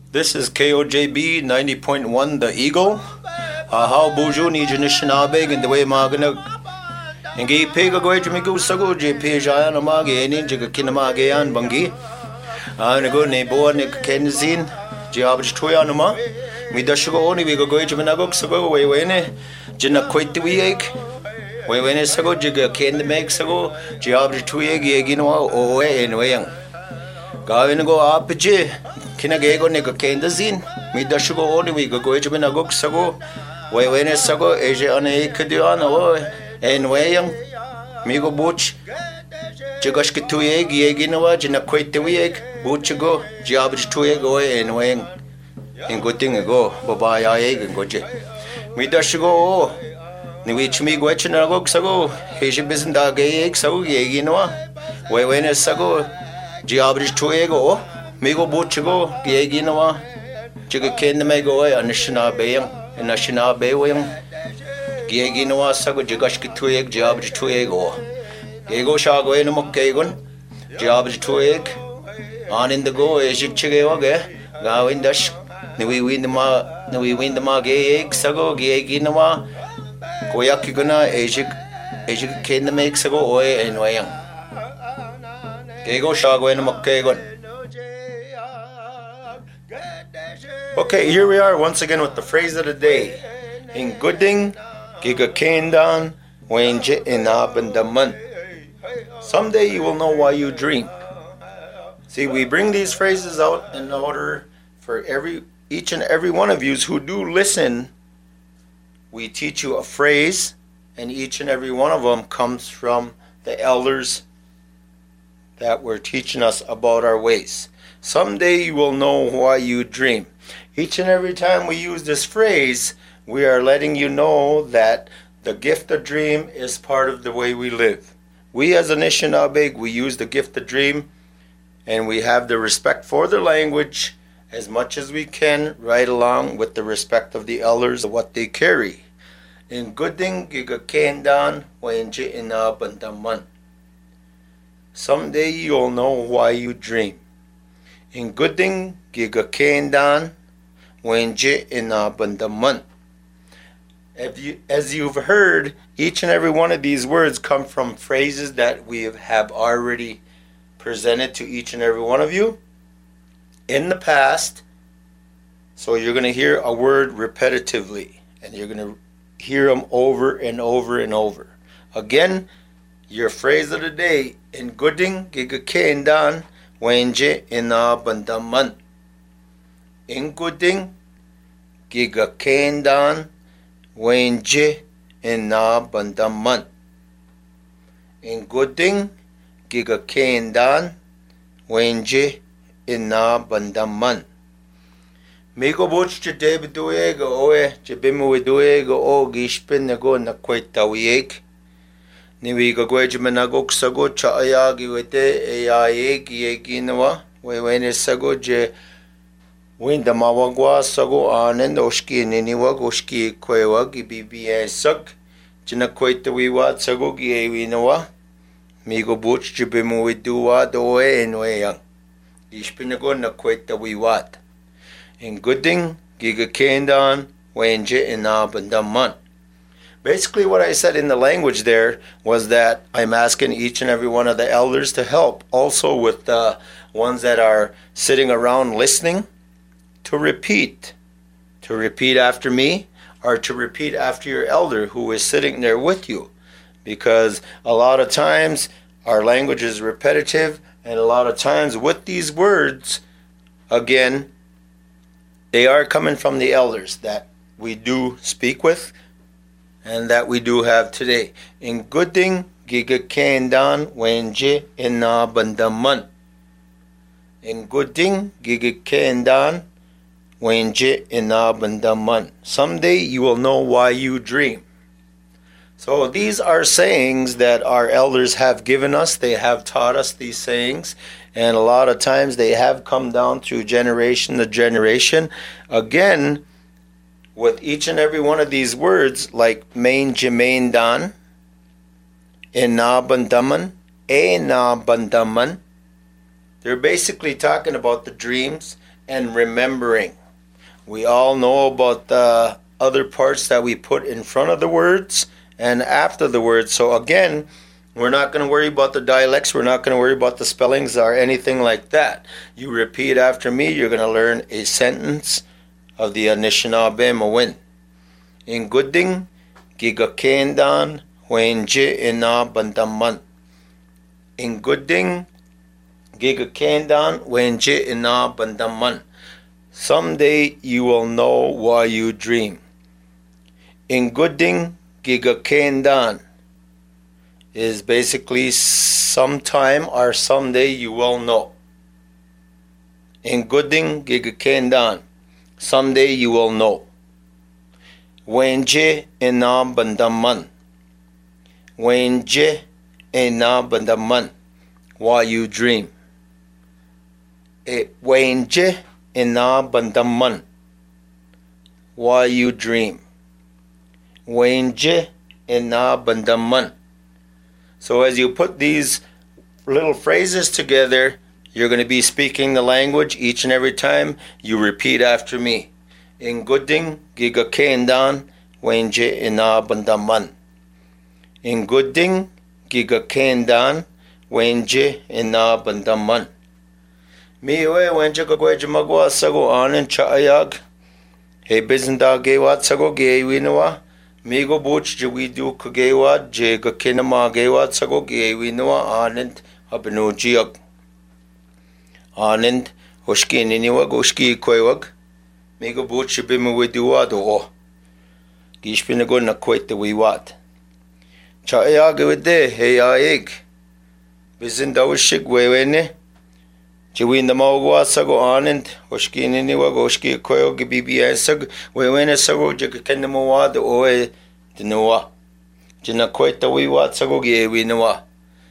This is KOJB 90.1 The Eagle. How buju ni Janishinabe and the way Magana. And gay pega go to Miku Sago, J. no Magi, and Ninja Kinamage and Bangi. And a good neighbor, Nick Kenzin, Giabj Toyanoma. We dash go only we go to Managok Sago, way wene, Jina quit the week. We went as Sago, Jigga Ken the Meg Sago, Giabj Tuyagi, Gino, away and Wayang. Gavin go up, J. Kinagego nigga Kendazin, me dashugo only we go to Minagok Sago, way when it's Sago, Asia on a Kadiana, and Wayang, Migo Butch, Jagashki Tuyeg, Yeginawa, Jina quite the week, Butchago, Giabj Tuyego, and Wayang, and good thing ago, Baba Yag and Goje. Me dashugo, Niwich me Guachinagok Sago, Asia Bizinda Gay, Sago, Yeginawa, way when it's Sago, Giabj Tuyego. Migo Butchigo, Gieginawa, Jigga Ken the Megoy, and Nashina Bayam, and Nashina Baywing, Gieginawa, Sago, Jigashki Twig, Jabj Twego, Ego Shago in Mokagon, Jabj Twig, on in the go, Asia Chigawage, Gawin Dash, we win the Magay, Sago, Gieginawa, Koyakiguna, Asia Ken the Make Sago, Oy, and Wayang. Ego Shago in Mokagon. Okay, here we are once again with the phrase of the day. In Gooding, Giga Kandan, Wenje Inabandaman. Someday you will know why you dream. See, we bring these phrases out in order for each and every one of you who do listen. We teach you a phrase, and each and every one of them comes from the elders that were teaching us about our ways. Someday you will know why you dream. Each and every time we use this phrase, we are letting you know that the gift of dream is part of the way we live. We as Anishinaabe, we use the gift of dream, and we have the respect for the language as much as we can, right along with the respect of the elders of what they carry. In Gooding, Giga Kandan, Wenje Inabandaman. Someday you'll know why you dream. In Gooding, Giga Kandan, Wenje Inabandaman. As you've heard, each and every one of these words come from phrases that we have already presented to each and every one of you in the past. So you're going to hear a word repetitively, and you're going to hear them over and over and over. Again, your phrase of the day, in Gooding, Giga Kandan, Wenje Inabandaman. In Gooding, Giga Kandan, Wenje Inabandaman. In Gooding, Giga Kandan, Wenje Inabandaman. Migo Butch Jadeb Duega Oe, Jabimu Duega O Gishpin Nago Nakwetawiek. Niwiga Gwejmanagok Sago Chaayagi Wete Ayag Yeginawa, Wene Sago Je Windamawagwa Sago Anand Oshki Niniwag Oshki Kwewag BBA Sug Jinakweta Wiwat Sago Giewinawa Migo Butch Jibimu Duwa Doe and Wayang Ishpinago Nakweta Wiwat. In Gooding, Giga Kandan, Wenje Inabandaman. Basically what I said in the language there was that I'm asking each and every one of the elders to help, also with the ones that are sitting around listening, to repeat after me, or to repeat after your elder who is sitting there with you. Because a lot of times our language is repetitive, and a lot of times with these words, again, they are coming from the elders that we do speak with, and that we do have today. In Gooding, Giga Kandan, Wenje Inabandaman. In Gooding, Giga Kandan, Wenje Inabandaman. Someday you will know why you dream. So these are sayings that our elders have given us. They have taught us these sayings, and a lot of times they have come down through generation to generation. Again, with each and every one of these words, like main Jemain Dan, Inabandaman, Inabandaman, they're basically talking about the dreams and remembering. We all know about the other parts that we put in front of the words and after the words. So again, we're not going to worry about the dialects. We're not going to worry about the spellings or anything like that. You repeat after me. You're going to learn a sentence of the Anishinaabe Mawin. In Gooding, Gigakendan, Wenje ina Bandaman. In Gooding, Gigakendan, Wenje ina Bandaman. Someday you will know why you dream. In Gooding, Gigakendan is basically sometime or someday you will know. In Gooding, Gigakendan, someday you will know. Wenje ina Bandaman. Wenje ina Bandaman. Why you dream. Wenje ina Bandaman. Why you dream. Wenje ina Bandaman. So as you put these little phrases together, you're going to be speaking the language each and every time you repeat after me. In Gooding, Gigakendan, Wenje ina Bandaman. In Gooding, Gigakendan, Wenje ina Bandaman. Miwe wenje kagweje magwa sago anen chaayag. He bizinda gewat sago gewinwa. Migo buch jawidu kagewat je gakinama gewat sago gewinwa anent abnujiak. Anent hoshki niniwag hoshki koywag. Migo buch bimuwiduwa do. Gishpinago na kwete wiwat. Chaayag wide he aeg. Bizinda wishig wewene. Jawin the Mogwa Sago Anand, Hoshki Niniwa, Goshki Koyo, Gibibi Sag, Wewena Sago, Jakakandamoa, the Oe, the Noa. Jinakweta Wiwat Sago Gi Noa.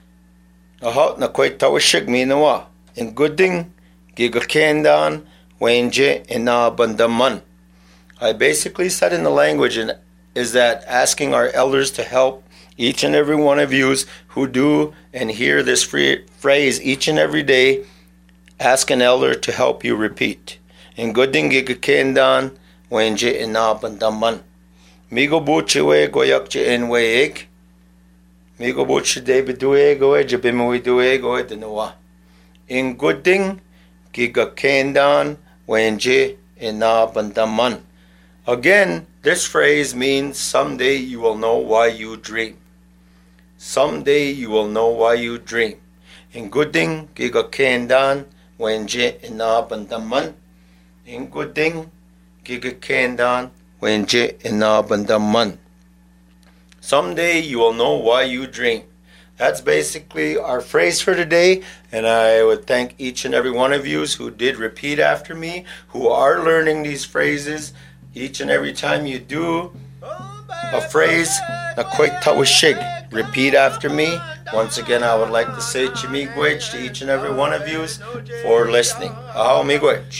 A hot Nakweta Wishig Minoa. In Gooding, Gigakendan, Wenje, and Na Bandaman. I basically said in the language is that asking our elders to help each and every one of you who do and hear this phrase each and every day. Ask an elder to help you repeat. In Gooding Gigakendan, Wenje ina Bandaman. Migo buche we goyakche en weeg. Migo buche de bedue goe, jabimui due goe denoa. In Gooding Gigakendan, Wenje ina Bandaman. Again, this phrase means someday you will know why you dream. Someday you will know why you dream. In Gooding Gigakendan, Wenje ina Bandaman. In Gooding Gigakendan, Wenje ina Bandaman. Someday you will know why you dream. That's basically our phrase for today, and I would thank each and every one of you who did repeat after me, who are learning these phrases. Each and every time you do a phrase, repeat after me. Once again, I would like to say Chimigwech to each and every one of you for listening. Aho migwech.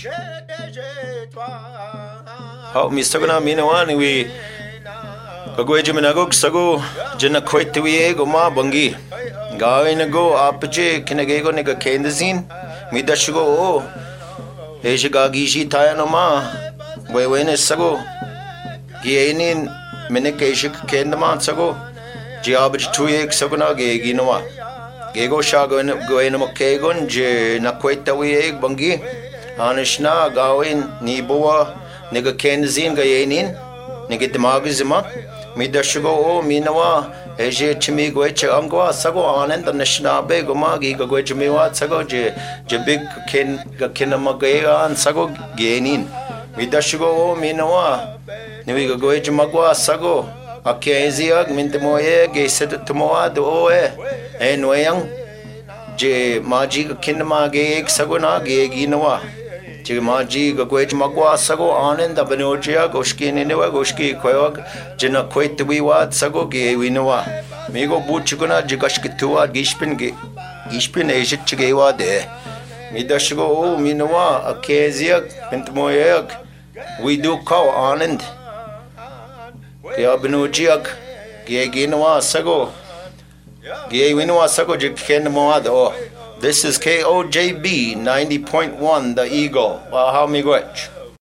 How Mr. Minawani we Kagweji Minagok Sago, Jena Quetui Ego Ma Bangi. Gawin go Apache Kinagego Nega Kendazin, Midashugo O Eshagagi Tayanoma. Wewene sago Gienin Minikashik Kendaman sago Giabaj Tuyek Sagona Ginoa Gego Shagon Goenamo Kagon Je Nakweta Weeg Bangi Anishna Gawin Niboa Nega Kenzin Gayenin Nigitamagizima Midashugo O Minawa Eje Chimigwecha Angwa Sago Anand the Nashnabe Gomagi Gogwechimiwa Sago Je Big Ken Gakinamagaya and Sago Gainin Midashugo o minawa niwiga goje magwa sago akeziag mintemoye geset tumoa do oe enwayang je maji kinma ge ek sago na ge ginawa je maji goje magwa sago ananda banoja goshki newa goshki koyog jena koitwi wat sago ge winawa migo buchuguna jigashkitua gishpin ejit chigewa de midashugo o minawa akeziag mintemoye we do call Anand. Giabinujiak, Giaginawa Sago, Giawinwa Sago Jiken Moado, This is KOJB 90.1 The Eagle. How miigwech.